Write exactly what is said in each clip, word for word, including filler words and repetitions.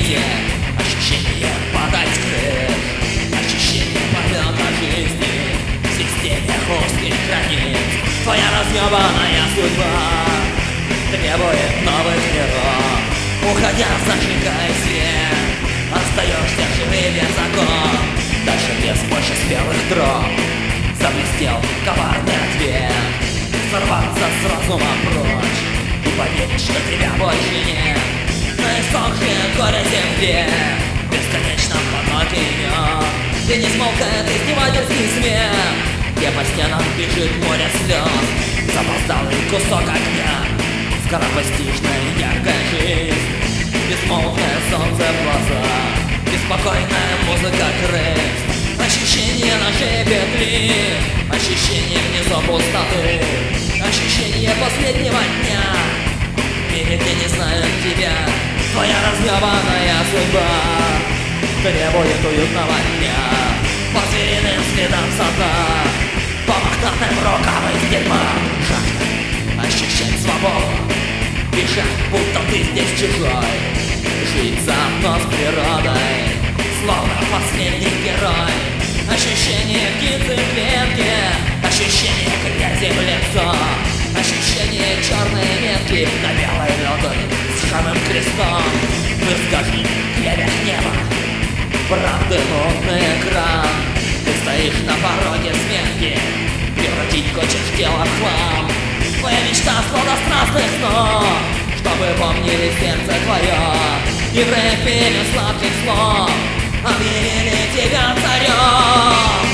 везде. Ощущение падать с крыш, ощущение полета жизни в системе узких границ. Твоя разъебанная судьба требует новых миров. Уходя, зажигая свет, остаешься живым без закон. Дальше без больше спелых дров заблестел коварный ответ. Сорваться с разума прочь и поверить, что тебя больше нет. На иссохшей горе земле в бесконечном потоке имен, где не смолкает издевательский смех, где по стенам бежит море слез. Запоздалый кусок огня, скоропостижная яркая жизнь, безмолвное солнце в глазах, беспокойная музыка крыс. Ощущение ножей петли, ощущение внизу пустоты, ощущение последнего дня в мире, где не знают тебя. Твоя разъебанная судьба требует уютного дня по звериным следам сада, по мохнатым рукам из дерьма. Жажда ощущать свободу, бежать, будто ты здесь чужой, жить заодно с природой, словно последний герой. Ощущение птицы в клетке, ощущение грязи в лицо, ощущение черной метки на белой ладони с шамым крестом. Выскажи клевер неба, правды мутный экран. Ты стоишь на пороге смерти, превратить хочешь тело в хлам. Твоя мечта сладострастных снов, чтобы помнили сердце твое, и в рэпе сладких слов объявили тебя царем.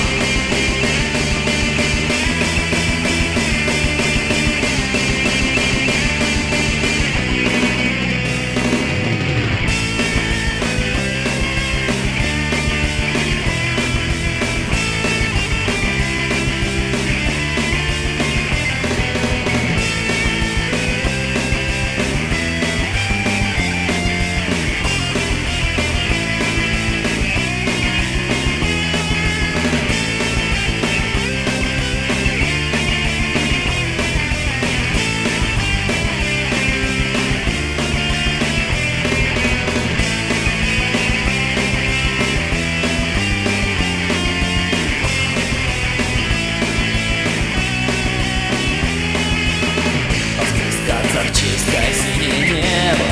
Чистое синее небо,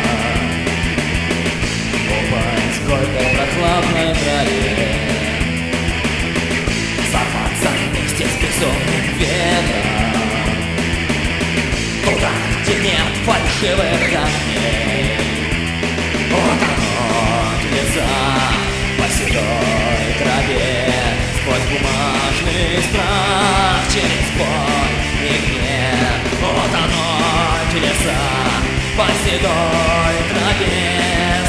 упасть в горькой прохладной траве, сорваться вместе с безумным ветром туда, где нет фальшивых камней. Вот оно, леса по седой траве, сквозь бумажный страх, через боль и гнев. Вот оно, леса по седой траве,